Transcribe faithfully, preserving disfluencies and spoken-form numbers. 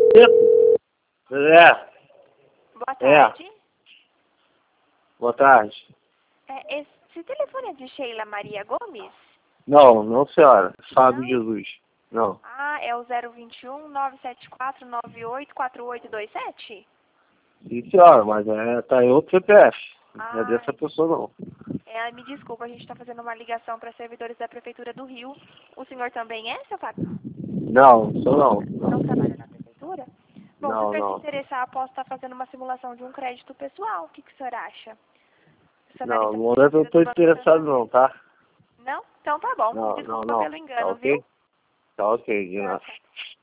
É. Boa tarde. É. Boa tarde. É, esse telefone é de Sheila Maria Gomes? Não, não senhora. Fábio Não? Jesus. Não. Ah, é o zero vinte e um, nove sete quatro, nove oito quatro oito dois sete? Sim, senhora, mas é, tá em outro C P F. Não é Ah, dessa pessoa, não. é, me desculpa, a gente está fazendo uma ligação para servidores da Prefeitura do Rio. O senhor também é, seu Fábio? Não, sou não. Não trabalha na Prefeitura? Bom, se o Não, senhor se não. interessar, posso estar fazendo uma simulação de um crédito pessoal. O que, que o senhor acha? O senhor Não, analista no momento eu não financeiro tô do Banco interessado Santander. não, tá? Não? Então tá bom. Me Não, não, desculpa não. pelo Tá engano, viu? ok? Tá ok, de Tchau, nada. tchau.